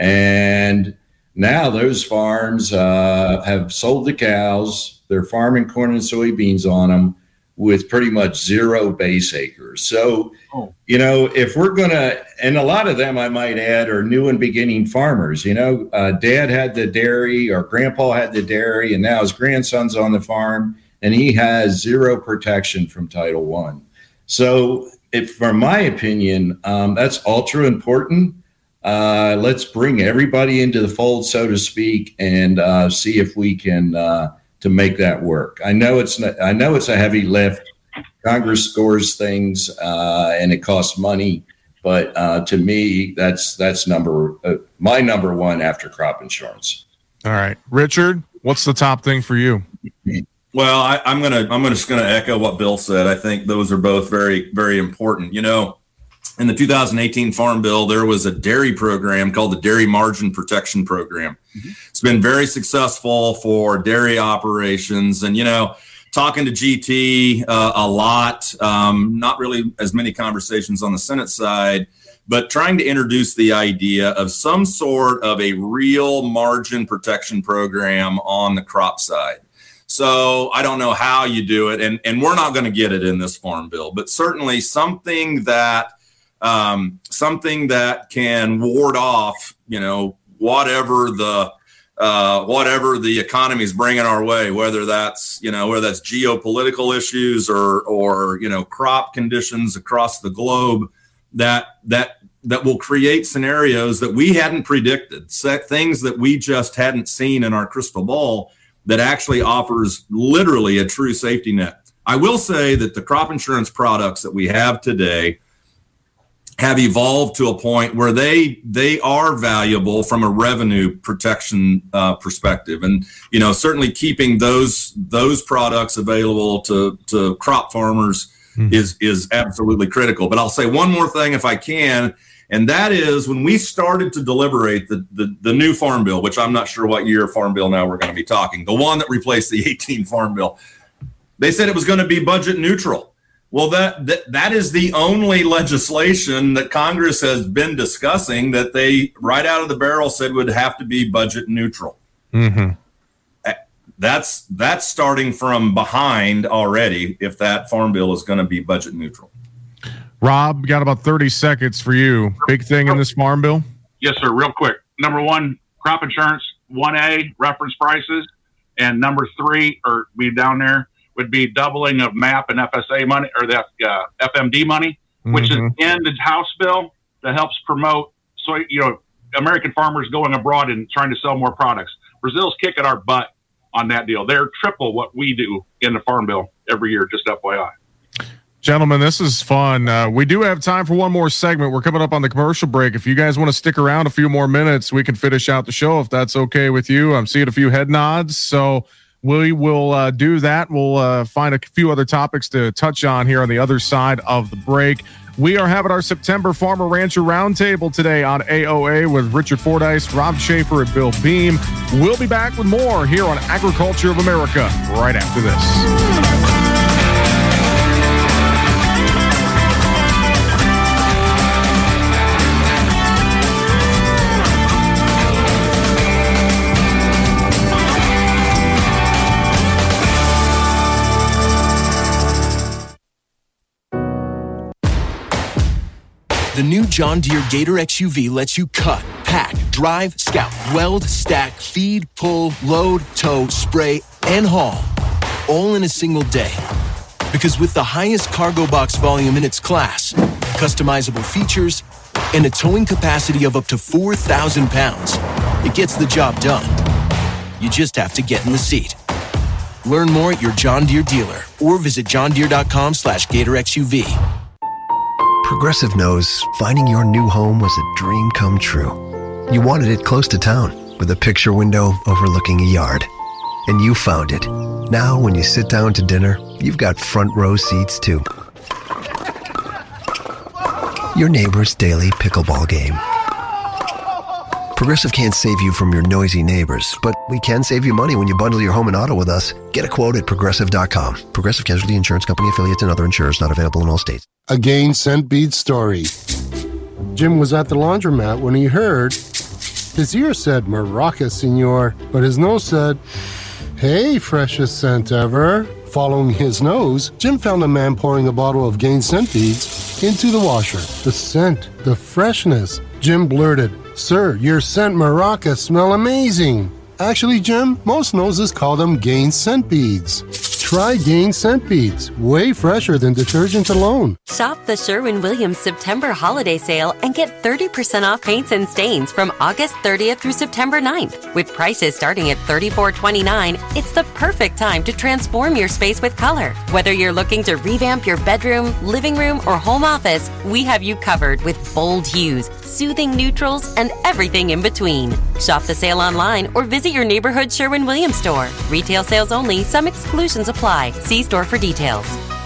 And now those farms have sold the cows. They're farming corn and soybeans on them with pretty much 0 base acres. So, if we're going to, and a lot of them I might add are new and beginning farmers, dad had the dairy or grandpa had the dairy and now his grandson's on the farm and he has 0 protection from Title I. So, from my opinion, that's ultra important. Let's bring everybody into the fold, so to speak, and see if we can to make that work. I know it's a heavy lift. Congress scores things, and it costs money. But to me, that's my number one after crop insurance. All right, Richard, what's the top thing for you? Well, I'm just gonna echo what Bill said. I think those are both very, very important. In the 2018 Farm Bill, there was a dairy program called the Dairy Margin Protection Program. Mm-hmm. It's been very successful for dairy operations, and talking to GT a lot. Not really as many conversations on the Senate side, but trying to introduce the idea of some sort of a real margin protection program on the crop side. So I don't know how you do it, and we're not going to get it in this Farm Bill, but certainly something that can ward off, whatever the economy is bringing our way, whether that's geopolitical issues or crop conditions across the globe, that will create scenarios that we hadn't predicted, things that we just hadn't seen in our crystal ball, that actually offers literally a true safety net. I will say that the crop insurance products that we have today have evolved to a point where they are valuable from a revenue protection perspective, and certainly keeping those products available to crop farmers is absolutely critical. But I'll say one more thing if I can, and that is when we started to deliberate the new Farm Bill, which I'm not sure what year Farm Bill now we're going to be talking, the one that replaced the 18 Farm Bill, they said it was going to be budget neutral. Well, that is the only legislation that Congress has been discussing that they right out of the barrel said would have to be budget neutral. Mm-hmm. That's starting from behind already if that Farm Bill is going to be budget neutral. Rob, got about 30 seconds for you. Big thing in this Farm Bill? Yes, sir. Real quick. Number one, crop insurance, 1A, reference prices. And number 3, or be down there, would be doubling of MAP and FSA money, or the FMD money, which is in the House bill that helps promote American farmers going abroad and trying to sell more products. Brazil's kicking our butt on that deal. They're triple what we do in the Farm Bill every year, just FYI. Gentlemen, this is fun. We do have time for one more segment. We're coming up on the commercial break. If you guys want to stick around a few more minutes, we can finish out the show if that's okay with you. I'm seeing a few head nods, so we will do that. We'll find a few other topics to touch on here on the other side of the break. We are having our September Farmer Rancher Roundtable today on AOA with Richard Fordyce, Rob Schaefer, and Bill Beam. We'll be back with more here on Agriculture of America right after this. The new John Deere Gator XUV lets you cut, pack, drive, scout, weld, stack, feed, pull, load, tow, spray, and haul, all in a single day. Because with the highest cargo box volume in its class, customizable features, and a towing capacity of up to 4,000 pounds, it gets the job done. You just have to get in the seat. Learn more at your John Deere dealer or visit johndeere.com/Gator XUV. Progressive knows finding your new home was a dream come true. You wanted it close to town with a picture window overlooking a yard. And you found it. Now when you sit down to dinner, you've got front row seats too. Your neighbor's daily pickleball game. Progressive can't save you from your noisy neighbors, but we can save you money when you bundle your home and auto with us. Get a quote at Progressive.com. Progressive Casualty Insurance Company, affiliates, and other insurers not available in all states. A Gain Scent Bead story. Jim was at the laundromat when he heard his ear said Maraca, senor, but his nose said, hey, freshest scent ever. Following his nose, Jim found a man pouring a bottle of Gain Scent Beads into the washer. The scent, the freshness. Jim blurted, sir, your scent Maraca smell amazing. Actually, Jim, most noses call them Gain Scent Beads. Try Gain Scent Beads, way fresher than detergent alone. Shop the Sherwin-Williams September holiday sale and get 30% off paints and stains from August 30th through September 9th. With prices starting at $34.29, it's the perfect time to transform your space with color. Whether you're looking to revamp your bedroom, living room, or home office, we have you covered with bold hues, soothing neutrals, and everything in between. Shop the sale online or visit your neighborhood Sherwin-Williams store. Retail sales only. Some exclusions apply. See store for details.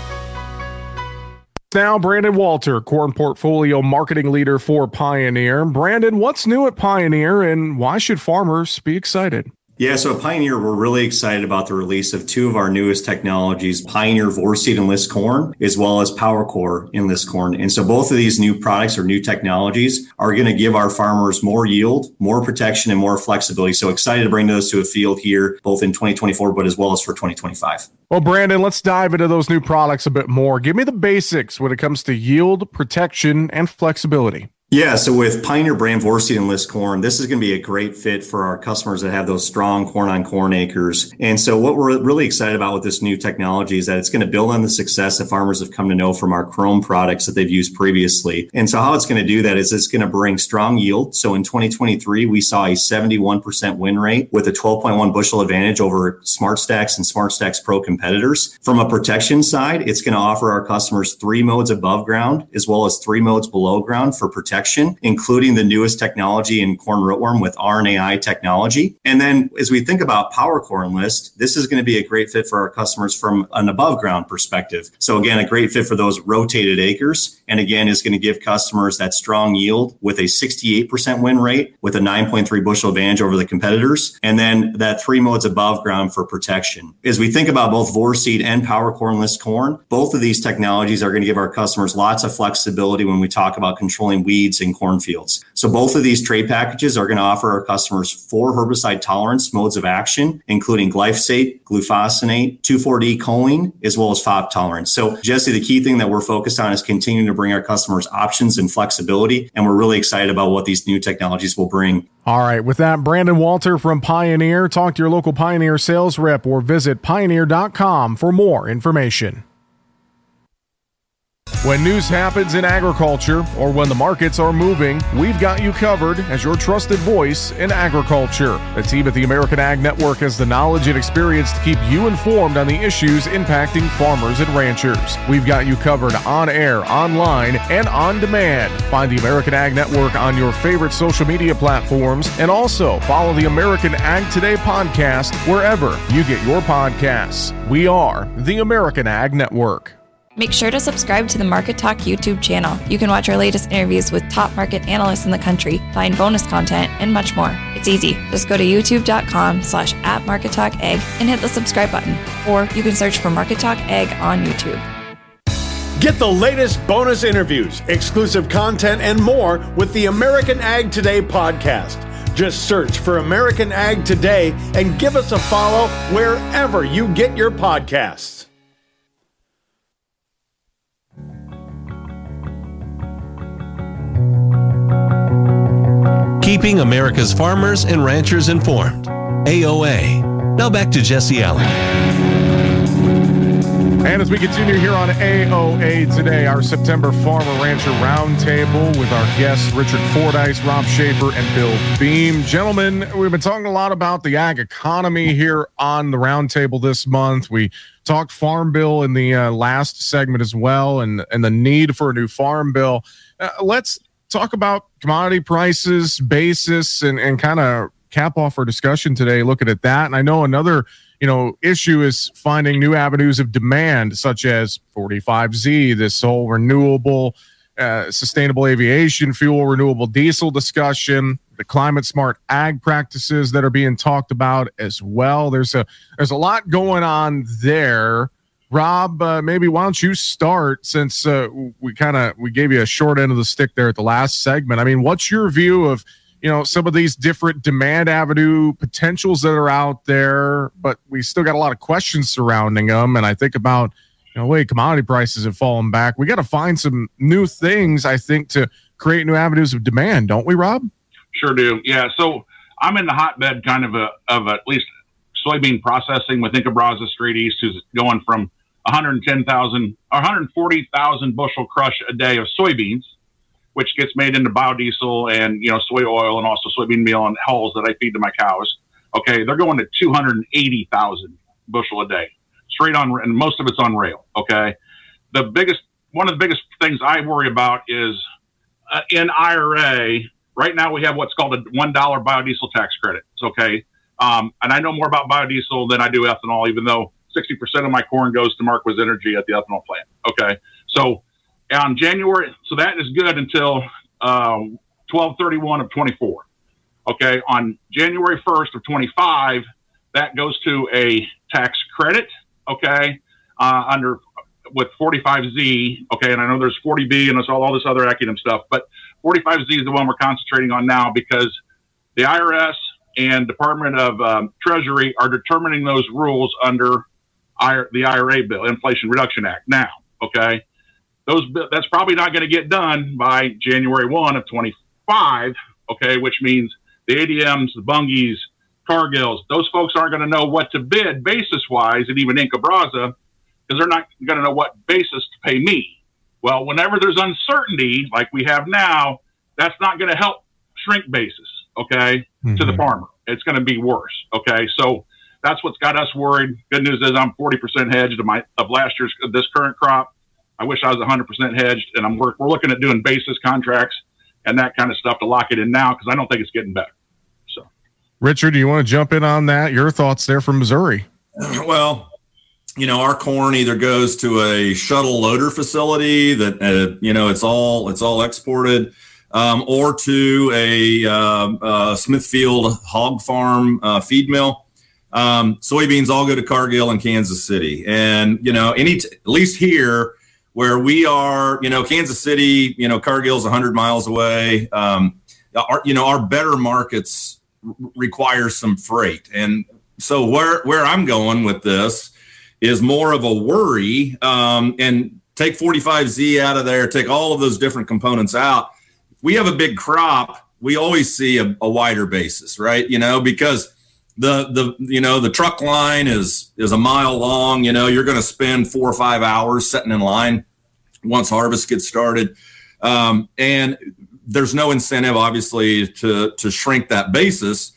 Now, Brandon Walter, corn portfolio marketing leader for Pioneer. Brandon, what's new at Pioneer and why should farmers be excited? Yeah, so at Pioneer, we're really excited about the release of 2 of our newest technologies, Pioneer Vorceed Enlist Corn, as well as PowerCore Enlist Corn. And so both of these new products or new technologies are going to give our farmers more yield, more protection, and more flexibility. So excited to bring those to a field here, both in 2024, but as well as for 2025. Well, Brandon, let's dive into those new products a bit more. Give me the basics when it comes to yield, protection, and flexibility. Yeah, so with Pioneer brand Vorceed Enlist corn, this is going to be a great fit for our customers that have those strong corn-on-corn acres. And so what we're really excited about with this new technology is that it's going to build on the success that farmers have come to know from our Qrome products that they've used previously. And so how it's going to do that is it's going to bring strong yield. So in 2023, we saw a 71% win rate with a 12.1 bushel advantage over SmartStax and SmartStax Pro competitors. From a protection side, it's going to offer our customers 3 modes above ground as well as 3 modes below ground for protection, including the newest technology in corn rootworm with RNAi technology. And then as we think about PowerCore Enlist, this is going to be a great fit for our customers from an above ground perspective. So again, a great fit for those rotated acres. And again, is going to give customers that strong yield with a 68% win rate with a 9.3 bushel advantage over the competitors. And then that 3 modes above ground for protection. As we think about both Vorceed and PowerCore Enlist corn, both of these technologies are going to give our customers lots of flexibility when we talk about controlling weeds in cornfields. So both of these trade packages are going to offer our customers 4 herbicide tolerance modes of action, including glyphosate, glufosinate, 2,4-D choline, as well as FOB tolerance. So Jesse, the key thing that we're focused on is continuing to bring our customers options and flexibility. And we're really excited about what these new technologies will bring. All right. With that, Brandon Walter from Pioneer. Talk to your local Pioneer sales rep or visit pioneer.com for more information. When news happens in agriculture or when the markets are moving, we've got you covered as your trusted voice in agriculture. The team at the American Ag Network has the knowledge and experience to keep you informed on the issues impacting farmers and ranchers. We've got you covered on air, online, and on demand. Find the American Ag Network on your favorite social media platforms and also follow the American Ag Today podcast wherever you get your podcasts. We are the American Ag Network. Make sure to subscribe to the Market Talk YouTube channel. You can watch our latest interviews with top market analysts in the country, find bonus content, and much more. It's easy. Just go to youtube.com/@MarketTalkAg and hit the subscribe button. Or you can search for Market Talk Ag on YouTube. Get the latest bonus interviews, exclusive content, and more with the American Ag Today podcast. Just search for American Ag Today and give us a follow wherever you get your podcasts. Keeping America's farmers and ranchers informed. AOA. Now back to Jesse Allen. And as we continue here on AOA today, our September Farmer Rancher Roundtable with our guests, Richard Fordyce, Rob Schaefer, and Bill Beam. Gentlemen, we've been talking a lot about the ag economy here on the Roundtable this month. We talked Farm Bill in the last segment as well, and the need for a new Farm Bill. Let's talk about commodity prices, basis, and kind of cap off our discussion today, looking at that. And I know another issue is finding new avenues of demand, such as 45Z, this whole renewable, sustainable aviation fuel, renewable diesel discussion, the climate smart ag practices that are being talked about as well. There's a lot going on there. Rob, maybe why don't you start, since we gave you a short end of the stick there at the last segment. I mean, what's your view of some of these different demand avenue potentials that are out there, but we still got a lot of questions surrounding them. And I think about, commodity prices have fallen back. We got to find some new things, I think, to create new avenues of demand, don't we, Rob? Sure do. Yeah. So I'm in the hotbed kind of at least soybean processing with Inca Brazos Straight East, who's going from 110,000 or 140,000 bushel crush a day of soybeans, which gets made into biodiesel and, soy oil and also soybean meal and hulls that I feed to my cows. Okay. They're going to 280,000 bushel a day straight on, and most of it's on rail. Okay. One of the biggest things I worry about is in IRA right now, we have what's called a $1 biodiesel tax credit. Okay. And I know more about biodiesel than I do ethanol, even though 60% of my corn goes to Marquis Energy at the ethanol plant. Okay. So on January, so that is good until 12/31 of 24. Okay. On January 1st of 25, that goes to a tax credit. Okay. With 45Z. Okay. And I know there's 40B and there's all this other acronym stuff, but 45Z is the one we're concentrating on now because the IRS and Department of Treasury are determining those rules under the IRA bill, Inflation Reduction Act now. Okay. That's probably not going to get done by January 1 of 25. Okay, which means the ADMs, the Bungies, Cargills, those folks aren't going to know what to bid basis wise, and even Inca Brazza, because they're not going to know what basis to pay me. Well, whenever there's uncertainty like we have now, that's not going to help shrink basis, okay, to the farmer. It's going to be worse, okay? So that's what's got us worried. Good news is I'm 40% hedged of last year's, this current crop. I wish I was 100% hedged, and we're looking at doing basis contracts and that kind of stuff to lock it in now, because I don't think it's getting better. So, Richard, do you want to jump in on that? Your thoughts there from Missouri? Well, our corn either goes to a shuttle loader facility that, it's all exported, or to a Smithfield hog farm feed mill. Soybeans all go to Cargill and Kansas City. And, at least here where we are, Kansas City, Cargill's 100 miles away. Our better markets require some freight. And so where I'm going with this is more of a worry, and take 45Z out of there, take all of those different components out. If we have a big crop, we always see a wider basis, right? Because the truck line is a mile long. You're going to spend 4 or 5 hours sitting in line once harvest gets started. And there's no incentive, obviously, to shrink that basis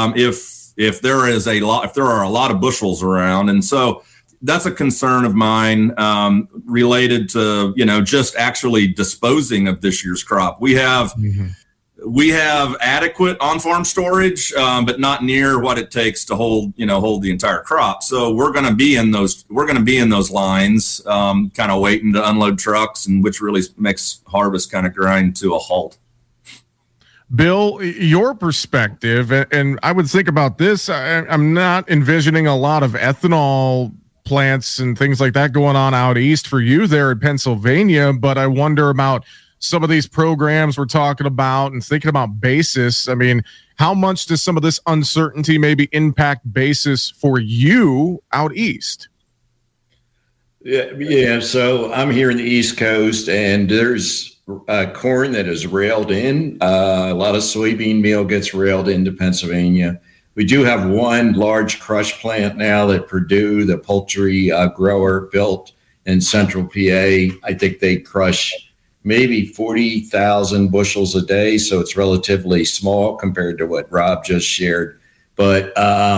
if there are a lot of bushels around. And so that's a concern of mine related to, just actually disposing of this year's crop. We have adequate on-farm storage, but not near what it takes to hold the entire crop. So we're going to be in those lines, kind of waiting to unload trucks, and which really makes harvest kind of grind to a halt. Bill, your perspective, and I would think about this. I'm not envisioning a lot of ethanol plants and things like that going on out east for you there in Pennsylvania, but I wonder about some of these programs we're talking about and thinking about basis. I mean, how much does some of this uncertainty maybe impact basis for you out east? Yeah. So I'm here in the East Coast, and there's corn that is railed in. A lot of soybean meal gets railed into Pennsylvania. We do have one large crush plant now that Purdue, the poultry grower, built in central PA. I think they crush maybe 40,000 bushels a day. So it's relatively small compared to what Rob just shared. But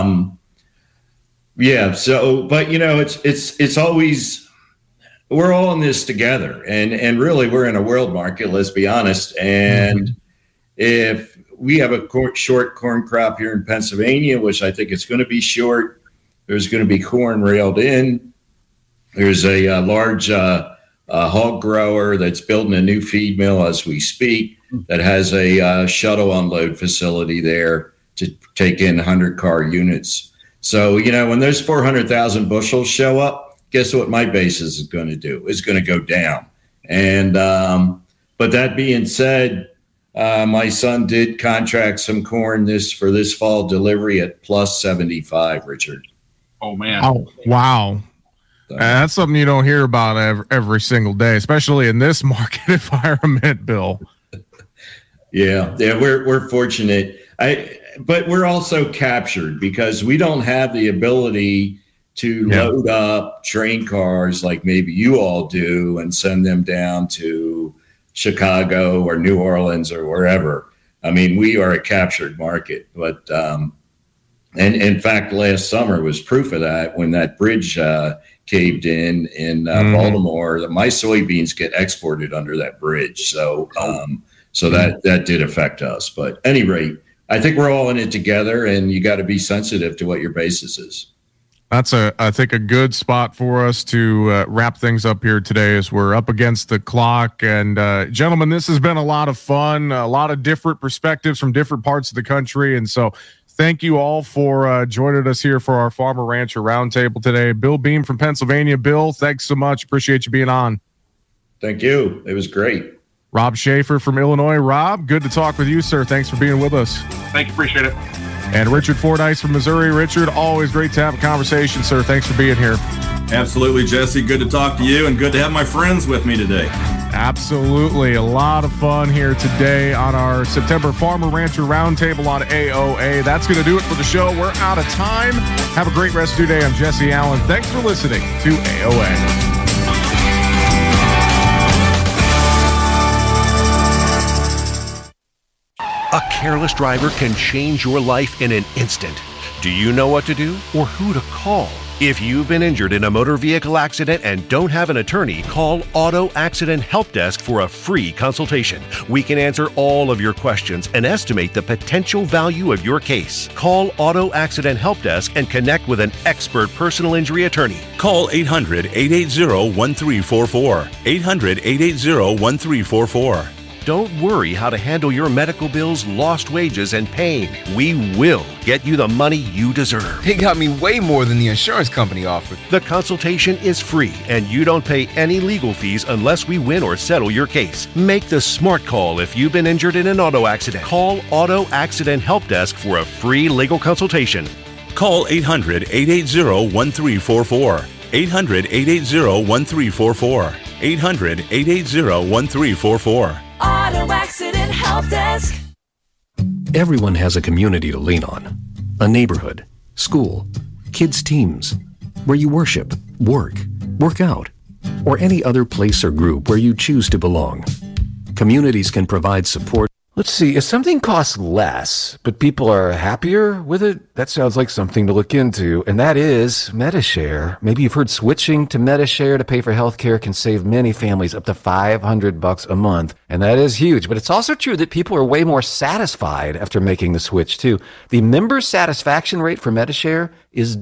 it's always, we're all in this together, and really we're in a world market, let's be honest. And if we have a short corn crop here in Pennsylvania, which I think it's going to be short, there's going to be corn railed in. There's a large hog grower that's building a new feed mill as we speak that has a shuttle unload facility there to take in 100-car units. So, when those 400,000 bushels show up, guess what my basis is going to do? It's going to go down. And but that being said, my son did contract some corn for this fall delivery at plus 75, Richard. Oh, man. Oh, wow. That's something you don't hear about every single day, especially in this market environment, Bill. Yeah, we're fortunate. But we're also captured because we don't have the ability to load up train cars like maybe you all do and send them down to Chicago or New Orleans or wherever. I mean, we are a captured market. But and in fact, last summer was proof of that when that bridge caved in Baltimore. My soybeans get exported under that bridge. So that did affect us. But at any rate, I think we're all in it together, and you got to be sensitive to what your basis is. That's I think a good spot for us to wrap things up here today as we're up against the clock. And gentlemen, this has been a lot of fun, a lot of different perspectives from different parts of the country. And so thank you all for joining us here for our Farmer Rancher Roundtable today. Bill Beam from Pennsylvania. Bill, thanks so much. Appreciate you being on. Thank you. It was great. Rob Schaefer from Illinois. Rob, good to talk with you, sir. Thanks for being with us. Thank you. Appreciate it. And Richard Fordyce from Missouri. Richard, always great to have a conversation, sir. Thanks for being here. Absolutely, Jesse. Good to talk to you and good to have my friends with me today. Absolutely. A lot of fun here today on our September Farmer Rancher Roundtable on AOA. That's going to do it for the show. We're out of time. Have a great rest of your day. I'm Jesse Allen. Thanks for listening to AOA. A careless driver can change your life in an instant. Do you know what to do or who to call? If you've been injured in a motor vehicle accident and don't have an attorney, call Auto Accident Help Desk for a free consultation. We can answer all of your questions and estimate the potential value of your case. Call Auto Accident Help Desk and connect with an expert personal injury attorney. Call 800-880-1344. 800-880-1344. Don't worry how to handle your medical bills, lost wages, and pain. We will get you the money you deserve. They got me way more than the insurance company offered. The consultation is free, and you don't pay any legal fees unless we win or settle your case. Make the smart call if you've been injured in an auto accident. Call Auto Accident Help Desk for a free legal consultation. Call 800-880-1344. 800-880-1344. 800-880-1344. Auto Accident Help Desk. Everyone has a community to lean on. A neighborhood, school, kids' teams, where you worship, work out, or any other place or group where you choose to belong. Communities can provide support. Let's see, if something costs less, but people are happier with it, that sounds like something to look into, and that is Medi-Share. Maybe you've heard switching to Medi-Share to pay for healthcare can save many families up to $500 a month, and that is huge. But it's also true that people are way more satisfied after making the switch, too. The member satisfaction rate for Medi-Share is